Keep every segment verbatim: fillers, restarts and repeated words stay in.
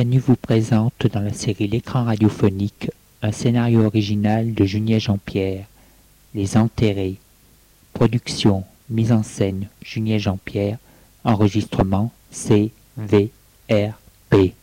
Canu vous présente dans la série L'écran radiophonique un scénario original de Junier Jean-Pierre, Les Enterrés. Production, mise en scène Junier Jean-Pierre, enregistrement C V R P.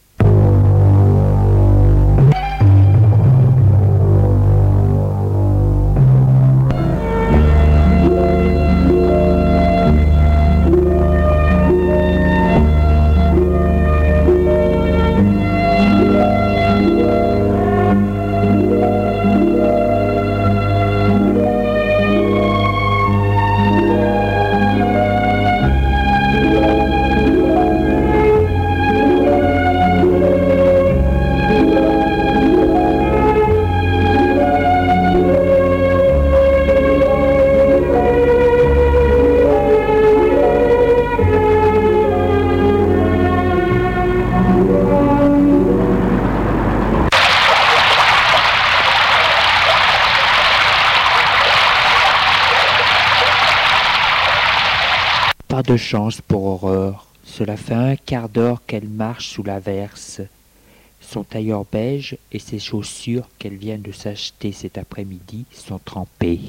Pas de chance pour Aurore. Cela fait un quart d'heure qu'elle marche sous l'averse. Son tailleur beige et ses chaussures qu'elle vient de s'acheter cet après-midi sont trempées.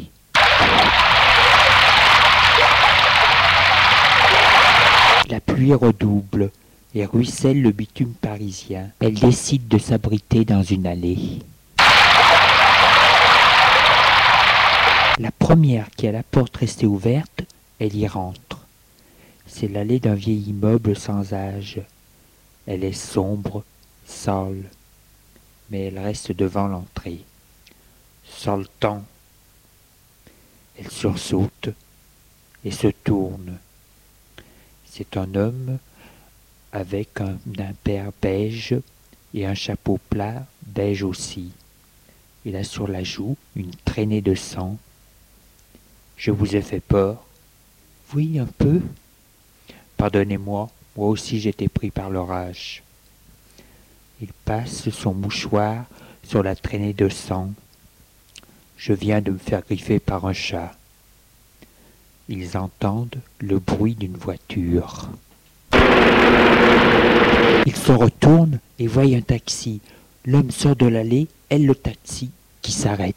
La pluie redouble et ruisselle le bitume parisien. Elle décide de s'abriter dans une allée. La première qui a la porte restée ouverte, elle y rentre. C'est l'allée d'un vieil immeuble sans âge. Elle est sombre, sale, mais elle reste devant l'entrée. Sale temps. Elle sursaute et se tourne. C'est un homme avec un impair beige et un chapeau plat beige aussi. Il a sur la joue une traînée de sang. Je vous ai fait peur? Oui, un peu. Pardonnez-moi, moi aussi j'étais pris par l'orage. Il passe son mouchoir sur la traînée de sang. Je viens de me faire griffer par un chat. Ils entendent le bruit d'une voiture. Ils se retournent et voient un taxi. L'homme sort de l'allée, elle le taxi, qui s'arrête.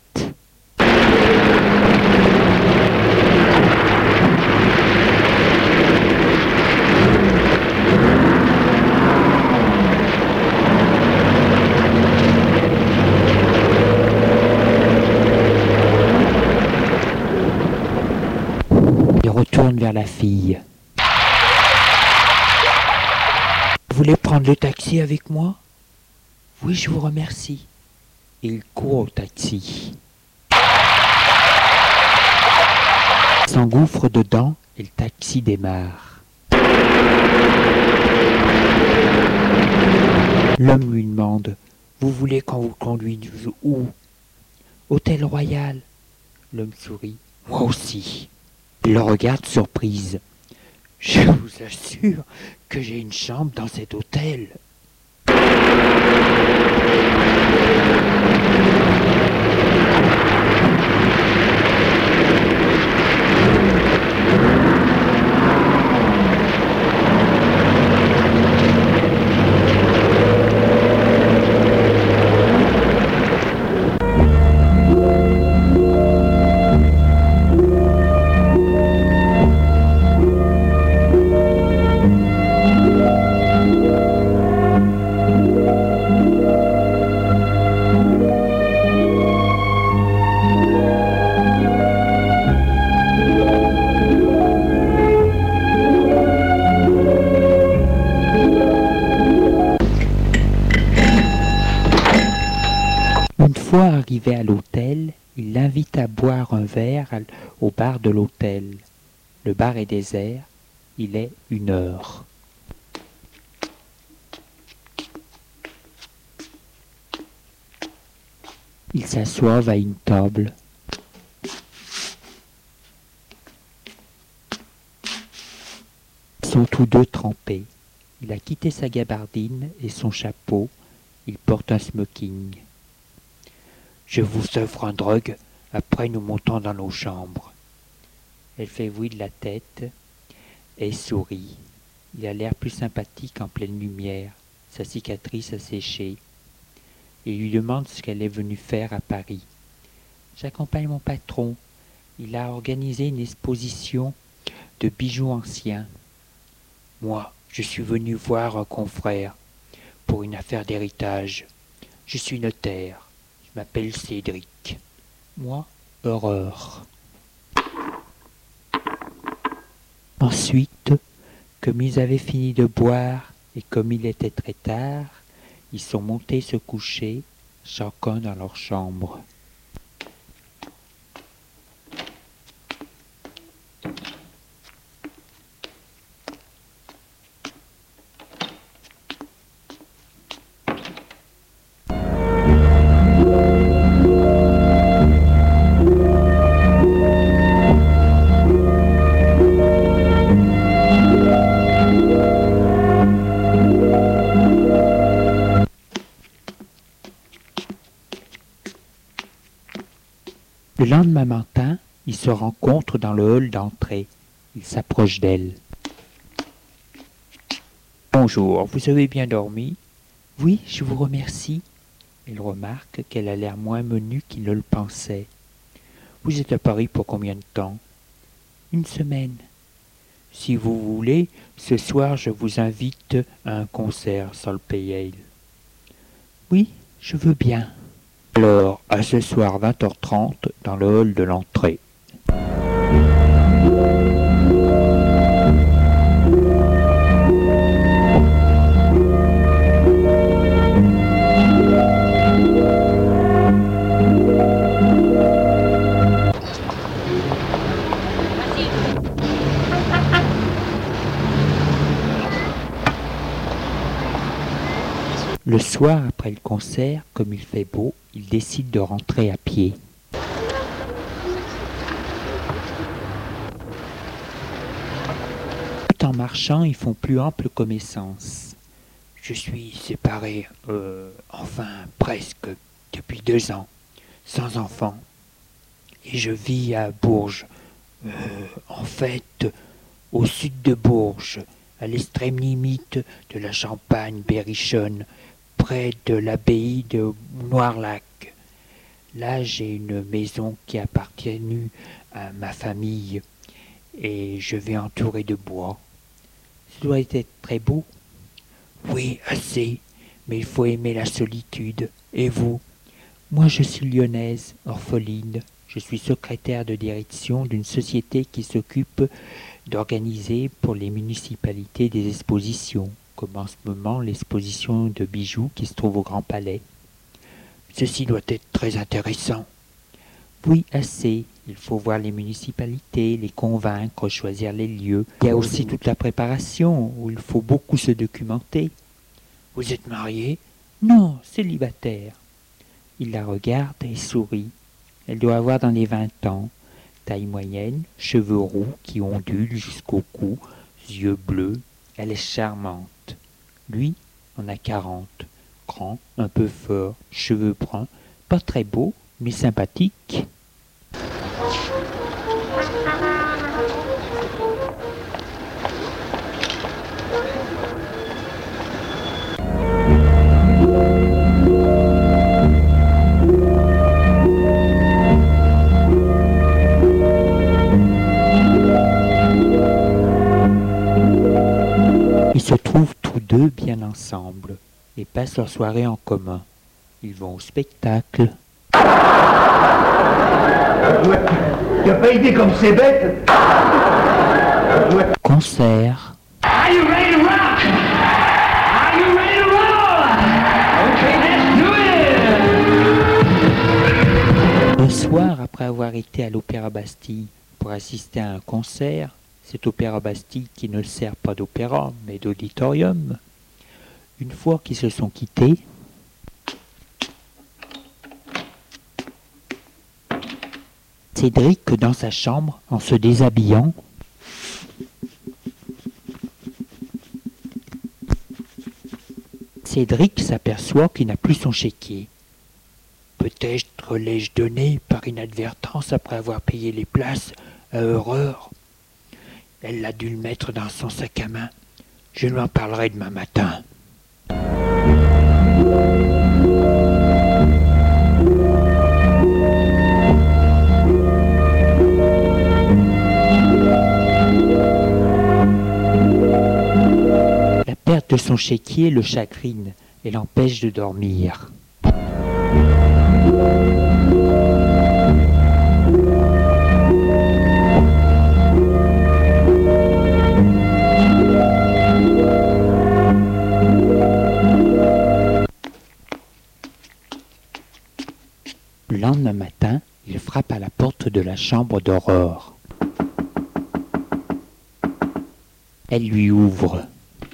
Retourne vers la fille. Vous voulez prendre le taxi avec moi? Oui, je vous remercie. Il court au taxi. Il s'engouffre dedans et le taxi démarre. L'homme lui demande: vous voulez qu'on vous conduise où? Hôtel Royal. L'homme sourit. Moi aussi. Il le regarde surprise. Je vous assure que j'ai une chambre dans cet hôtel. Une fois arrivé à l'hôtel, il l'invite à boire un verre au bar de l'hôtel. Le bar est désert, il est une heure. Ils s'assoivent à une table. Ils sont tous deux trempés. Il a quitté sa gabardine et son chapeau. Il porte un smoking. Je vous offre un drogue, après nous montons dans nos chambres. Elle fait oui de la tête et sourit. Il a l'air plus sympathique en pleine lumière. sa cicatrice a séché, et lui demande ce qu'elle est venue faire à Paris. J'accompagne mon patron. Il a organisé une exposition de bijoux anciens. Moi, je suis venu voir un confrère pour une affaire d'héritage. Je suis notaire. Je m'appelle Cédric. Moi, horreur. Ensuite, comme ils avaient fini de boire et comme il était très tard, ils sont montés se coucher, chacun dans leur chambre. Le lendemain matin, ils se rencontrent dans le hall d'entrée. Ils s'approchent d'elle. « Bonjour, vous avez bien dormi ?»« Oui, je vous remercie. » Elle remarque qu'elle a l'air moins menue qu'il ne le pensait. « Vous êtes à Paris pour combien de temps ?»« Une semaine. »« Si vous voulez, ce soir je vous invite à un concert, Solpeyel. »« Oui, je veux bien. » Alors, à ce soir vingt heures trente, dans le hall de l'entrée. Le soir, après le concert, comme il fait beau, ils décident de rentrer à pied. Tout en marchant, ils font plus ample connaissance. Je suis séparé, euh, enfin presque, depuis deux ans, sans enfant. Et je vis à Bourges, euh, en fait, au sud de Bourges, à l'extrême limite de la Champagne berrichonne, près de l'abbaye de Noirlac. Là, j'ai une maison qui a appartenu à ma famille et je vais entourer de bois. Ça doit être très beau. Oui, assez, mais il faut aimer la solitude. Et vous? Moi, je suis lyonnaise, orpheline. Je suis secrétaire de direction d'une société qui s'occupe d'organiser pour les municipalités des expositions, comme en ce moment l'exposition de bijoux qui se trouve au Grand Palais. Ceci doit être très intéressant. Oui, assez. Il faut voir les municipalités, les convaincre, choisir les lieux. Il y a aussi toute la préparation, où il faut beaucoup se documenter. Vous êtes marié? Non, célibataire. Il la regarde et sourit. Elle doit avoir dans les vingt ans, taille moyenne, cheveux roux qui ondulent jusqu'au cou, yeux bleus. Elle est charmante. Lui en a quarante. Grand, un peu fort, cheveux bruns, pas très beau, mais sympathique. Ils se trouvent tous deux bien ensemble et passent leur soirée en commun. Ils vont au spectacle. Tu n'as pas idée comme c'est bête? Concert. Are you ready to rock? Are you ready to roll? Okay, let's do it! Le soir, après avoir été à l'Opéra Bastille pour assister à un concert, cet Opéra Bastille qui ne sert pas d'opéra, mais d'auditorium, une fois qu'ils se sont quittés, Cédric, dans sa chambre, en se déshabillant, Cédric s'aperçoit qu'il n'a plus son chéquier. Peut-être l'ai-je donné par inadvertance après avoir payé les places à Horreur. Elle a dû le mettre dans son sac à main. Je lui en parlerai demain matin. son chéquier le chagrine et l'empêche de dormir. Le lendemain matin, il frappe à la porte de la chambre d'Aurore. Elle lui ouvre.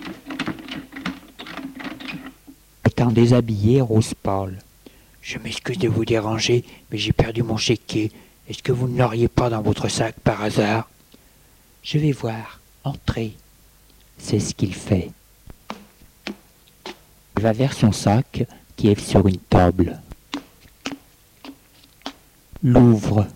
Étant déshabillée, Rose parle. « Je m'excuse de vous déranger, mais j'ai perdu mon chéquier. Est-ce que vous ne l'auriez pas dans votre sac par hasard ?»« Je vais voir. Entrez. » C'est ce qu'il fait. Il va vers son sac qui est sur une table. L'ouvre.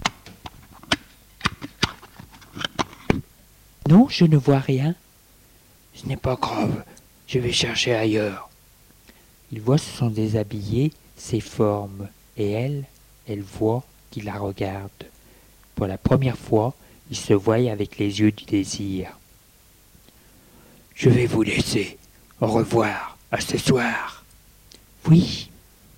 Non, je ne vois rien. Ce n'est pas grave, je vais chercher ailleurs. Il voit sous son déshabillé ses formes, et elle, elle voit qu'il la regarde. Pour la première fois, il se voit avec les yeux du désir. Je vais vous laisser. Au revoir, à ce soir. Oui.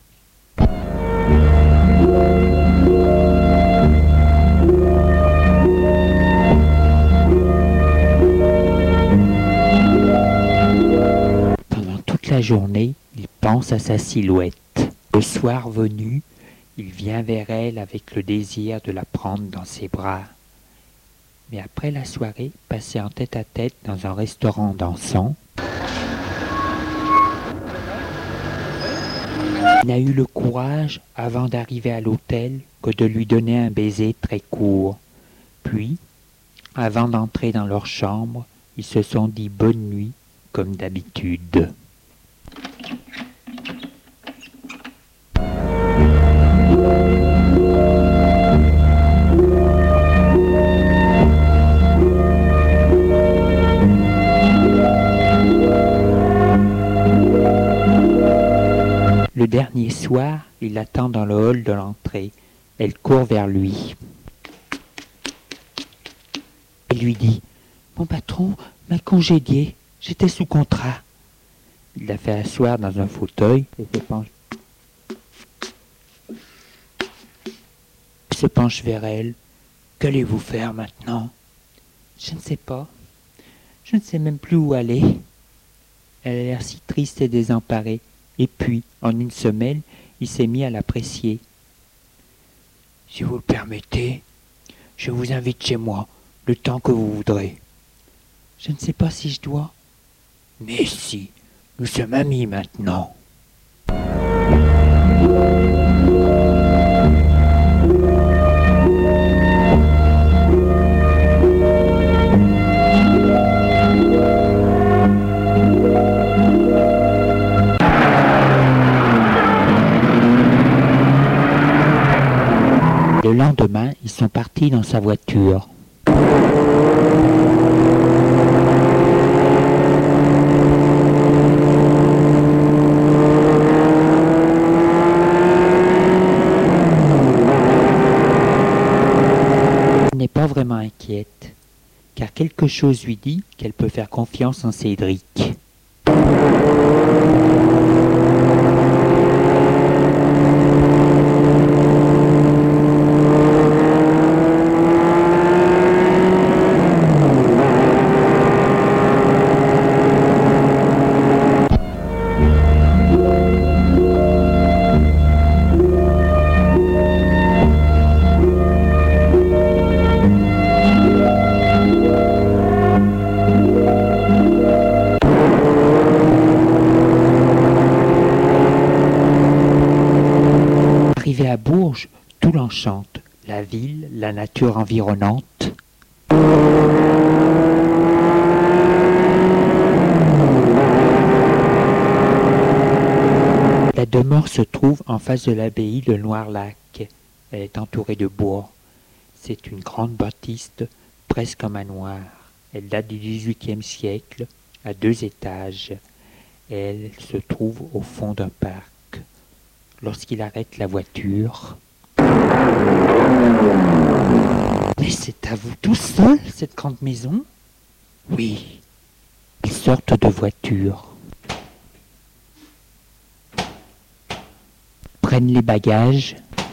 La journée, il pense à sa silhouette. Le soir venu, il vient vers elle avec le désir de la prendre dans ses bras. Mais après la soirée, passée en tête-à-tête dans un restaurant dansant, il n'a eu le courage, avant d'arriver à l'hôtel, que de lui donner un baiser très court. Puis, avant d'entrer dans leur chambre, ils se sont dit bonne nuit, comme d'habitude. Le dernier soir, il l'attend dans le hall de l'entrée. Elle court vers lui. Elle lui dit « Mon patron m'a congédié, j'étais sous contrat. » Il la fait asseoir dans un fauteuil et se penche. Il se penche vers elle. « Qu'allez-vous faire maintenant ?»« Je ne sais pas. Je ne sais même plus où aller. » Elle a l'air si triste et désemparée. Et puis, en une semaine, il s'est mis à l'apprécier. « Si vous le permettez, je vous invite chez moi, le temps que vous voudrez. »« Je ne sais pas si je dois. »« Mais si, nous sommes amis maintenant. » Le lendemain, ils sont partis dans sa voiture. Elle n'est pas vraiment inquiète, car quelque chose lui dit qu'elle peut faire confiance en Cédric. Arrivé à Bourges, tout l'enchante, la ville, la nature environnante. La demeure se trouve en face de l'abbaye de Noirlac. Elle est entourée de bois. C'est une grande bâtisse, presque un manoir. Elle date du dix-huitième siècle, à deux étages. Elle se trouve au fond d'un parc. Lorsqu'il arrête la voiture... Mais c'est à vous tout seul, cette grande maison? Oui. Ils sortent de voiture. prennent les bagages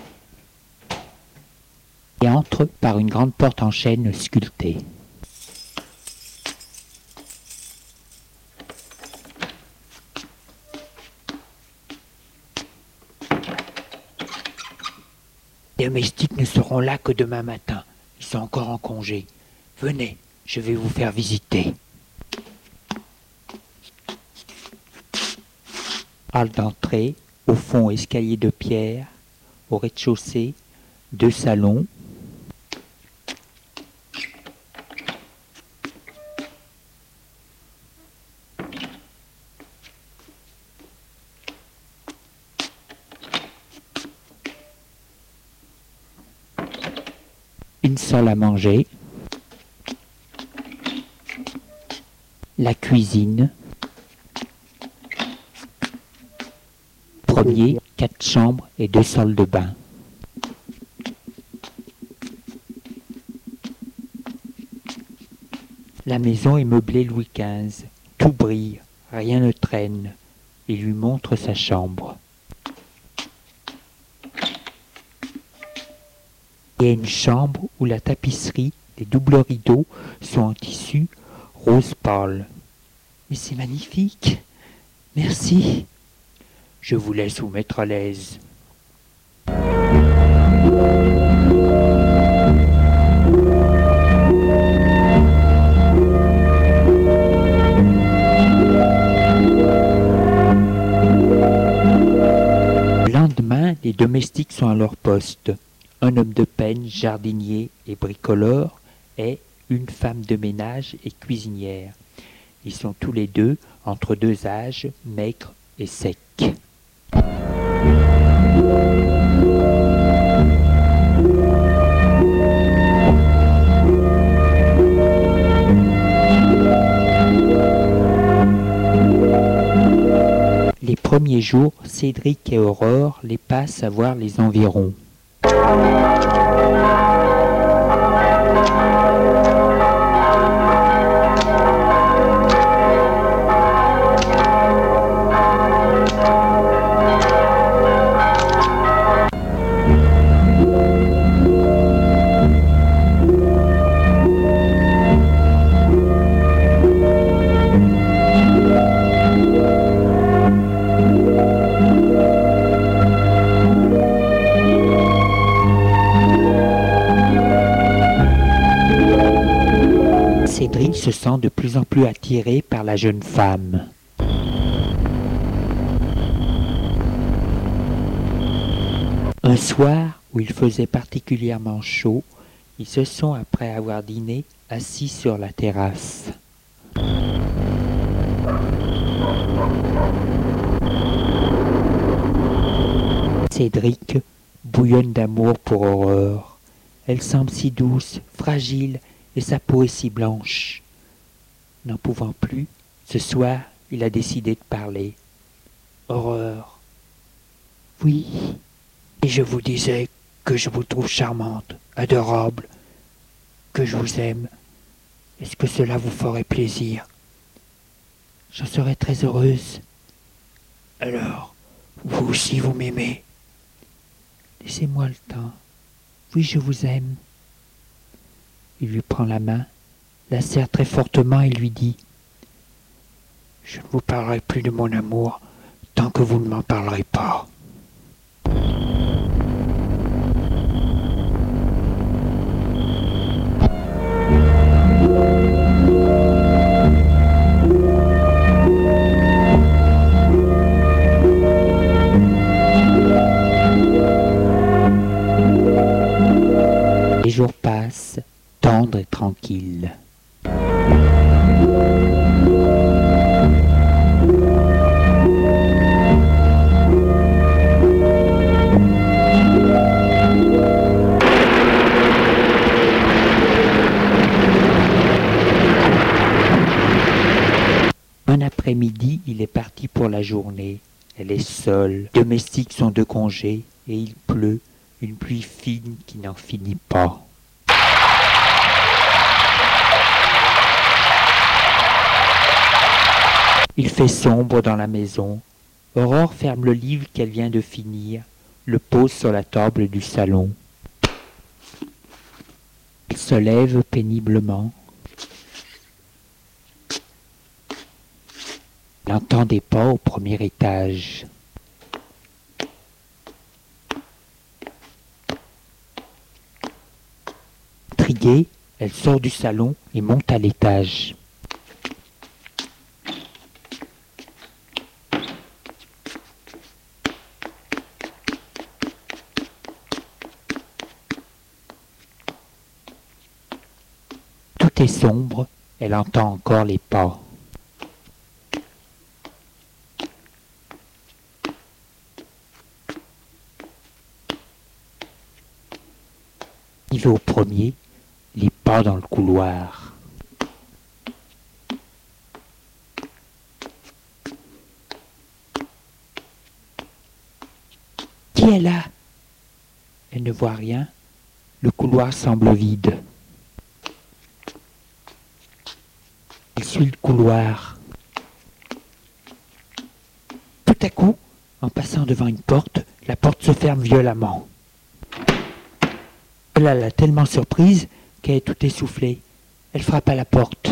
et entrent par une grande porte en chêne sculptée. Les domestiques ne seront là que demain matin. Ils sont encore en congé. Venez, je vais vous faire visiter. Hall d'entrée, au fond escalier de pierre, au rez-de-chaussée, deux salons. Une salle à manger, la cuisine, premier, quatre chambres et deux salles de bain. La maison est meublée Louis quinze, tout brille, rien ne traîne. Il lui montre sa chambre. Il y a une chambre où la tapisserie, les doubles rideaux sont en tissu rose pâle. Mais c'est magnifique. Merci. Je vous laisse vous mettre à l'aise. Le lendemain, les domestiques sont à leur poste. Un homme de peine, jardinier et bricoleur, et une femme de ménage et cuisinière. Ils sont tous les deux entre deux âges, maigres et secs. Les premiers jours, Cédric et Aurore les passent à voir les environs. Cédric se sent de plus en plus attiré par la jeune femme. Un soir où il faisait particulièrement chaud, ils se sont, après avoir dîné, assis sur la terrasse. Cédric bouillonne d'amour pour Aurore. Elle semble si douce, fragile, et sa peau est si blanche. N'en pouvant plus, ce soir, il a décidé de parler. « Aurore, oui, et je vous disais que je vous trouve charmante, adorable, que je vous aime. Est-ce que cela vous ferait plaisir? J'en serais très heureuse. Alors, vous aussi vous m'aimez? Laissez-moi le temps. Oui, je vous aime. » Il lui prend la main, la serre très fortement et lui dit « Je ne vous parlerai plus de mon amour tant que vous ne m'en parlerez pas. » Les jours passent, tendre et tranquille. Un après-midi, il est parti pour la journée. Elle est seule. Les domestiques sont de congé et il pleut, une pluie fine qui n'en finit pas. Il fait sombre dans la maison. Aurore ferme le livre qu'elle vient de finir. le pose sur la table du salon. Il se lève péniblement. Il entend des pas au premier étage. Intriguée, elle sort du salon et monte à l'étage. Tout est sombre, elle entend encore les pas. Arrivé au premier, les pas dans le couloir. Qui est là? Elle ne voit rien. Le couloir semble vide. Elle suit le couloir. Tout à coup, en passant devant une porte, la porte se ferme violemment. Cela l'a tellement surprise qu'elle est tout essoufflée. Elle frappe à la porte.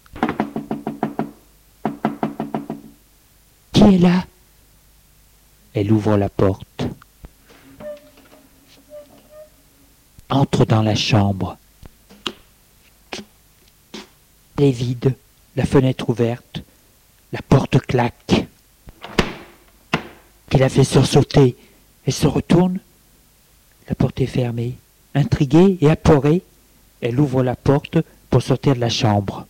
Qui est là? Elle ouvre la porte. Entre dans la chambre. Elle est vide, la fenêtre ouverte, la porte claque. Qui la fait sursauter. Elle se retourne. La porte est fermée. Intriguée et apeurée, elle ouvre la porte pour sortir de la chambre.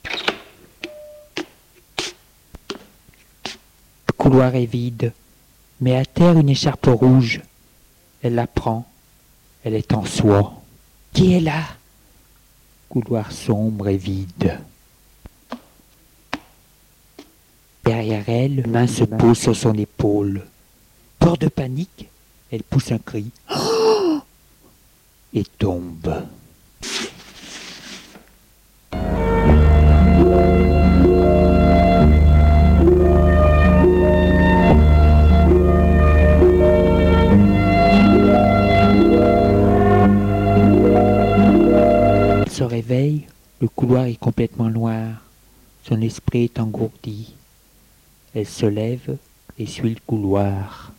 Le couloir est vide, mais à terre une écharpe rouge. Elle la prend. Elle est en soie. Qui est là? Couloir sombre et vide. Derrière elle, une main se pose sur son épaule. Peur de panique, elle pousse un cri. Et tombe. Elle se réveille, le couloir est complètement noir. Son esprit est engourdi. Elle se lève et suit le couloir.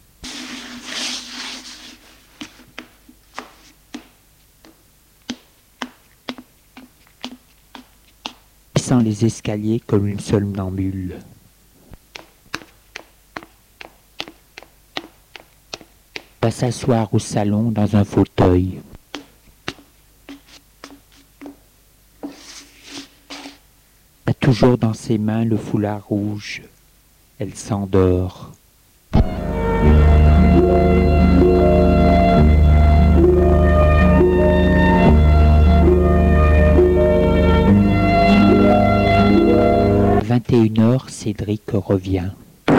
Descend les escaliers comme une somnambule. Va s'asseoir au salon dans un fauteuil. Elle a toujours dans ses mains le foulard rouge. Elle s'endort. vingt et une heures, Cédric revient.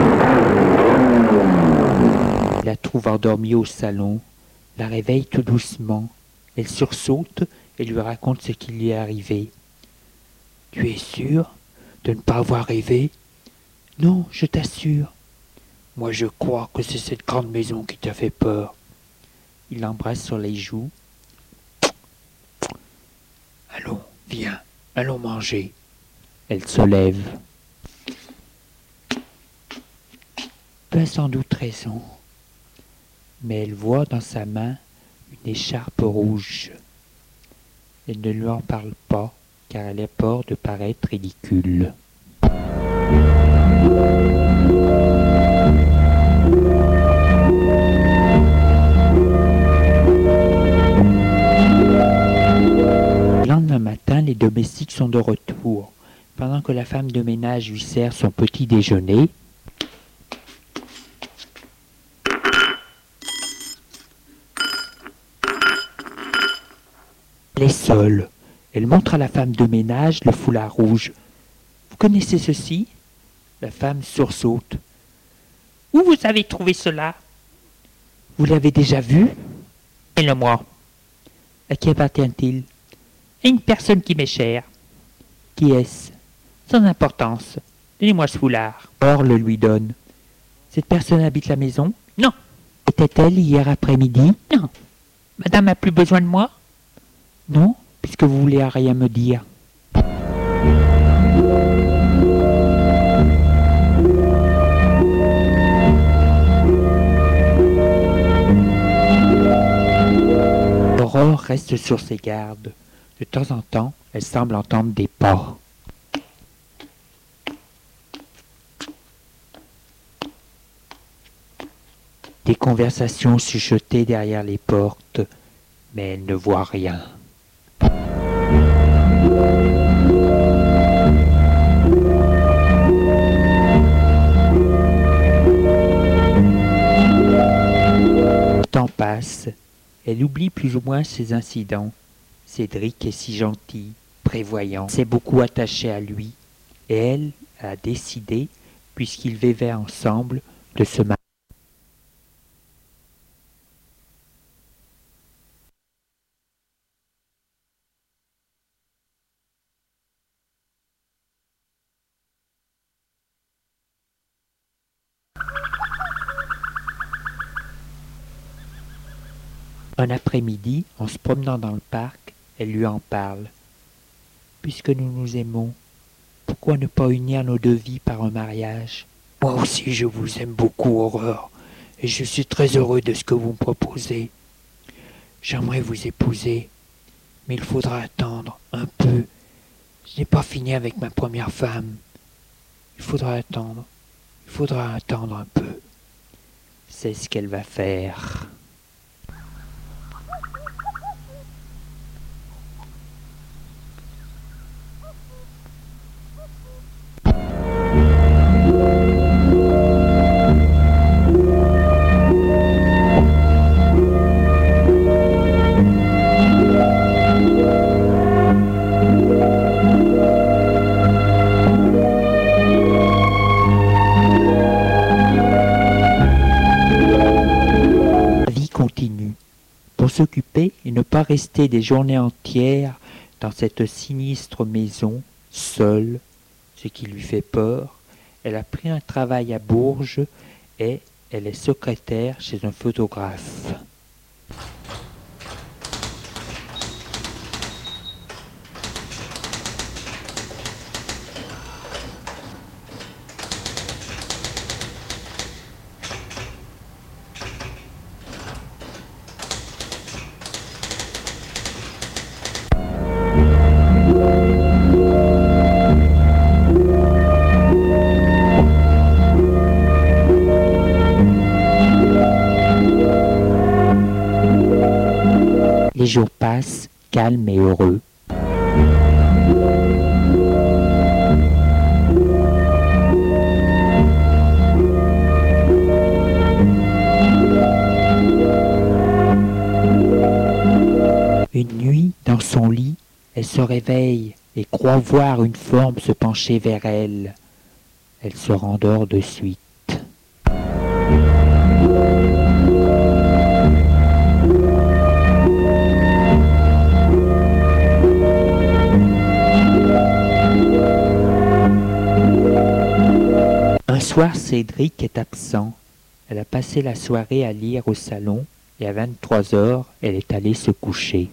Il la trouve endormie au salon, la réveille tout doucement. Elle sursaute et lui raconte ce qui lui est arrivé. « Tu es sûr de ne pas avoir rêvé ?»« Non, je t'assure. Moi je crois que c'est cette grande maison qui t'a fait peur. » Il l'embrasse sur les joues. « Allons, viens, allons manger. » Elle se lève. Elle a sans doute raison, mais elle voit dans sa main une écharpe rouge. Elle ne lui en parle pas, car elle a peur de paraître ridicule. Le lendemain matin, les domestiques sont de retour. Pendant que la femme de ménage lui sert son petit déjeuner, elle est seule. Elle montre à la femme de ménage le foulard rouge. « Vous connaissez ceci ?» La femme sursaute. « Où vous avez trouvé cela ?»« Vous l'avez déjà vu ?»« Et le moi. »« À qui appartient-il ?»« À une personne qui m'est chère. »« Qui est-ce ?»« Sans importance. Donnez-moi ce foulard. » Or le lui donne. « Cette personne habite la maison ?»« Non. Était-elle hier après-midi? Non. Madame a plus besoin de moi? Non, puisque vous voulez rien me dire. Aurore reste sur ses gardes. De temps en temps, elle semble entendre des pas. Des conversations chuchotées derrière les portes, mais elle ne voit rien. Le temps passe, elle oublie plus ou moins ses incidents. Cédric est si gentil, prévoyant, s'est beaucoup attaché à lui, et elle a décidé, puisqu'ils vivaient ensemble, de se marier. Un après-midi, en se promenant dans le parc, elle lui en parle. Puisque nous nous aimons, pourquoi ne pas unir nos deux vies par un mariage? Moi aussi je vous aime beaucoup, Aurore, et je suis très heureux de ce que vous me proposez. J'aimerais vous épouser, mais il faudra attendre un peu. Je n'ai pas fini avec ma première femme. Il faudra attendre, il faudra attendre un peu. C'est ce qu'elle va faire. Pour s'occuper et ne pas rester des journées entières dans cette sinistre maison, seule, ce qui lui fait peur, elle a pris un travail à Bourges et elle est secrétaire chez un photographe. Les jours passent, calmes et heureux. Une nuit, dans son lit, elle se réveille et croit voir une forme se pencher vers elle. Elle se rendort de suite. Un soir, Cédric est absent. Elle a passé la soirée à lire au salon et à vingt-trois heures, elle est allée se coucher.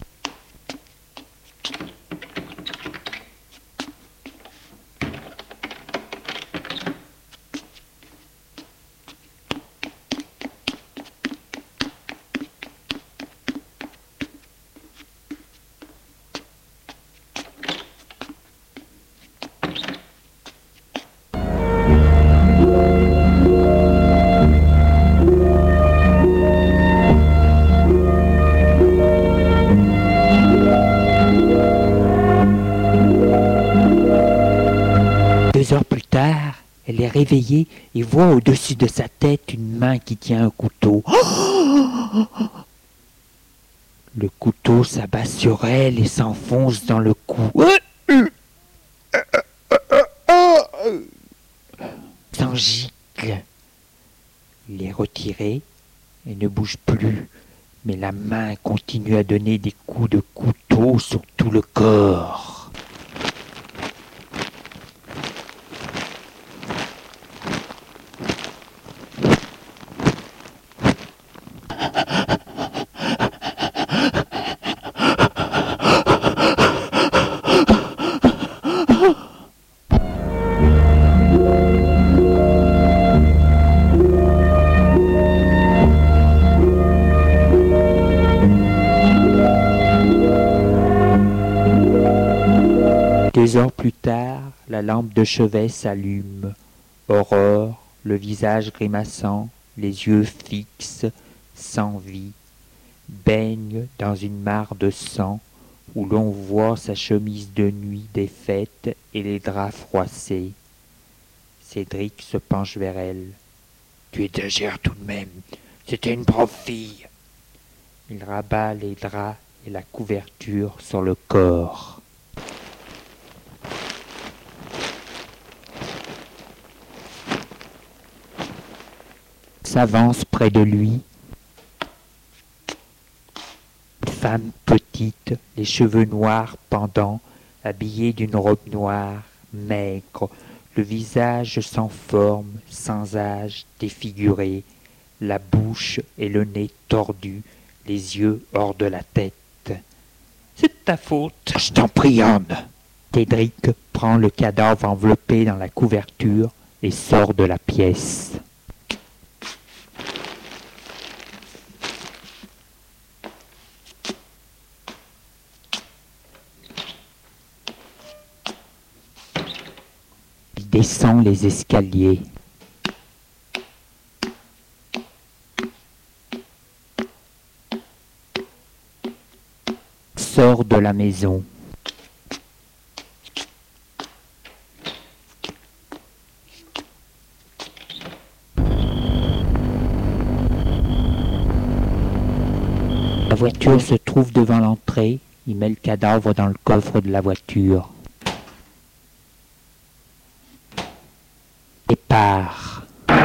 Deux heures plus tard, elle est réveillée et voit au-dessus de sa tête une main qui tient un couteau. Le couteau s'abat sur elle et s'enfonce dans le cou. Sans gicle. Il est retiré et ne bouge plus, mais la main continue à donner des coups de couteau sur tout le corps. Deux heures plus tard, la lampe de chevet s'allume. Aurore, le visage grimaçant, les yeux fixes, sans vie, baigne dans une mare de sang où l'on voit sa chemise de nuit défaite et les draps froissés. Cédric se penche vers elle. « Tu exagères tout de même. C'était une brave fille. » Il rabat les draps et la couverture sur le corps. S'avance près de lui. Une femme petite, les cheveux noirs pendants, habillée d'une robe noire, maigre, le visage sans forme, sans âge, défiguré, la bouche et le nez tordus, les yeux hors de la tête. « C'est de ta faute. »« Je t'en prie, Anne. » Cédric prend le cadavre enveloppé dans la couverture et sort de la pièce. Il descend les escaliers. Sort de la maison. La voiture se trouve devant l'entrée. Il met le cadavre dans le coffre de la voiture. Et part.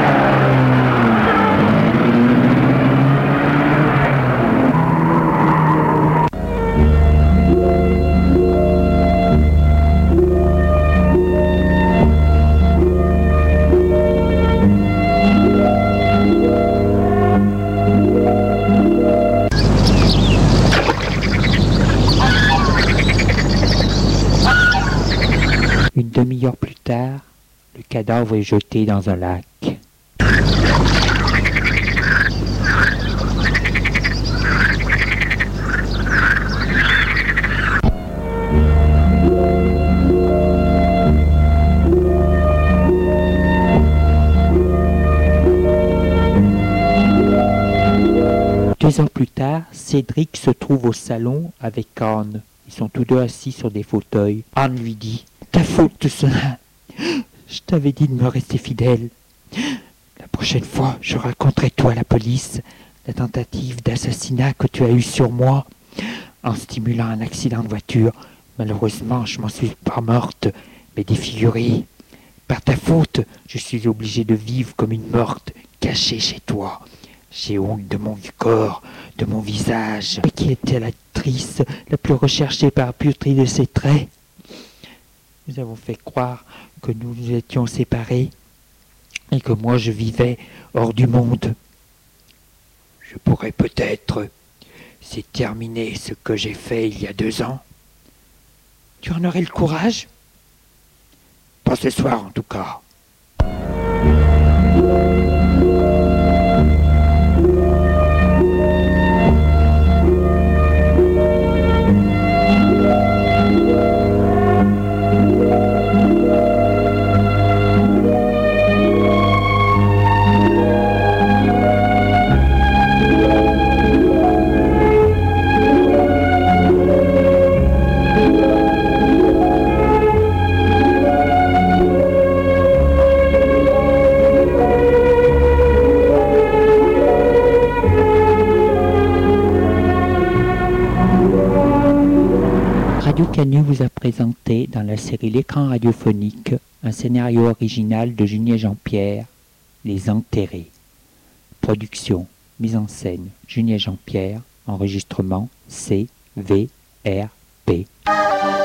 Une demi-heure plus tard, le cadavre est jeté dans un lac. Deux heures plus tard, Cédric se trouve au salon avec Anne. Ils sont tous deux assis sur des fauteuils. Anne lui dit « Ta faute tout cela. Je t'avais dit de me rester fidèle. La prochaine fois, je raconterai toi à la police la tentative d'assassinat que tu as eue sur moi en stimulant un accident de voiture. Malheureusement, je m'en suis pas morte, mais défigurée. Par ta faute, je suis obligée de vivre comme une morte, cachée chez toi. J'ai honte de mon corps, de mon visage, qui était l'actrice la plus recherchée par la pureté de ses traits. Nous avons fait croire que nous nous étions séparés et que moi je vivais hors du monde. Je pourrais peut-être, c'est terminer ce que j'ai fait il y a deux ans. Tu en aurais le courage? Pas ce soir en tout cas. Radio Canu vous a présenté dans la série L'écran radiophonique un scénario original de Julien Jean-Pierre, Les Enterrés. Production, mise en scène, Julien Jean-Pierre, enregistrement C V R P.